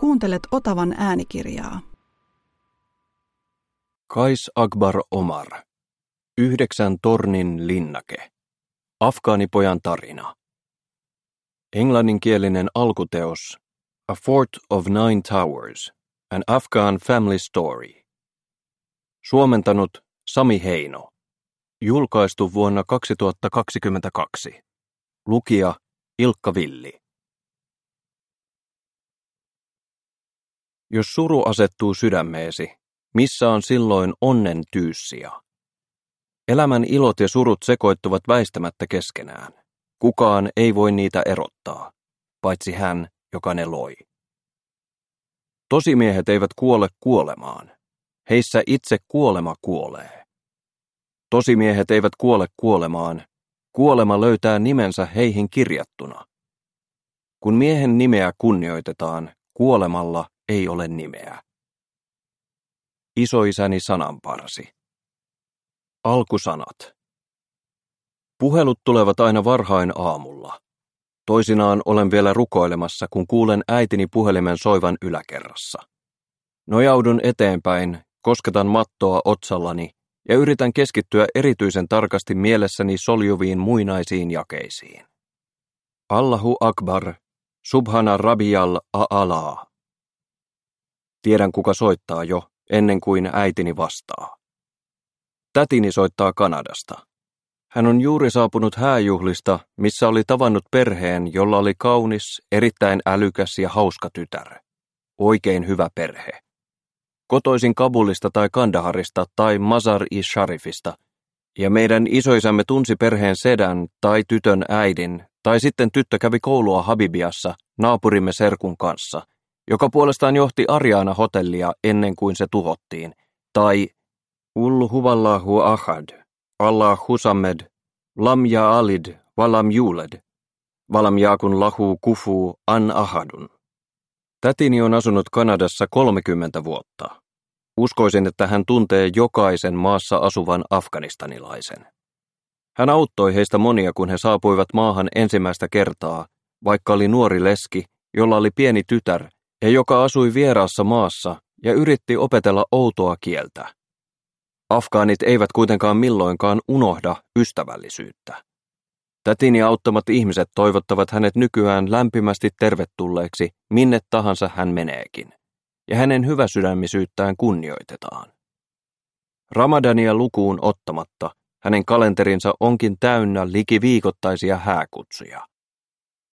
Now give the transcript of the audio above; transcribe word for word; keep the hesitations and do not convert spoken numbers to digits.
Kuuntelet Otavan äänikirjaa. Qais Akbar Omar. Yhdeksän tornin linnake. Afgaanipojan tarina. Englanninkielinen alkuteos A Fort of Nine Towers, An Afghan Family Story. Suomentanut Sami Heino. Julkaistu vuonna kaksituhattakaksikymmentäkaksi. Lukija Ilkka Villi. Jos suru asettuu sydämeesi, missä on silloin onnen tyyssija? Elämän ilot ja surut sekoittuvat väistämättä keskenään. Kukaan ei voi niitä erottaa, paitsi hän, joka ne loi. Tosimiehet eivät kuole kuolemaan. Heissä itse kuolema kuolee. Tosimiehet eivät kuole kuolemaan. Kuolema löytää nimensä heihin kirjattuna. Kun miehen nimeä kunnioitetaan, kuolemalla ei ole nimeä. Isoisäni sananparsi. Alkusanat. Puhelut tulevat aina varhain aamulla. Toisinaan olen vielä rukoilemassa, kun kuulen äitini puhelimen soivan yläkerrassa. Nojaudun eteenpäin, kosketan mattoa otsallani ja yritän keskittyä erityisen tarkasti mielessäni soljuviin muinaisiin jakeisiin. Allahu Akbar, Subhana Rabbiyal A'laa. Tiedän, kuka soittaa jo, ennen kuin äitini vastaa. Tätini soittaa Kanadasta. Hän on juuri saapunut hääjuhlista, missä oli tavannut perheen, jolla oli kaunis, erittäin älykäs ja hauska tytär. Oikein hyvä perhe. Kotoisin Kabulista tai Kandaharista tai Mazar-i-Sharifista, ja meidän isoisämme tunsi perheen sedän tai tytön äidin, tai sitten tyttö kävi koulua Habibiassa naapurimme serkun kanssa, joka puolestaan johti Ariana-hotellia ennen kuin se tuhottiin, tai Ul huvallahu ahad, Allahu samad, lam yalid, walam yulad, walam yakun lahu kufu an ahadun. Tätini on asunut Kanadassa kolmekymmentä vuotta. Uskoisin, että hän tuntee jokaisen maassa asuvan afganistanilaisen. Hän auttoi heistä monia, kun he saapuivat maahan ensimmäistä kertaa, vaikka oli nuori leski, jolla oli pieni tytär ja joka asui vieraassa maassa ja yritti opetella outoa kieltä. Afgaanit eivät kuitenkaan milloinkaan unohda ystävällisyyttä. Tätini auttamat ihmiset toivottavat hänet nykyään lämpimästi tervetulleeksi, minne tahansa hän meneekin, ja hänen hyväsydämisyyttään kunnioitetaan. Ramadania lukuun ottamatta, hänen kalenterinsa onkin täynnä liki viikoittaisia hääkutsuja.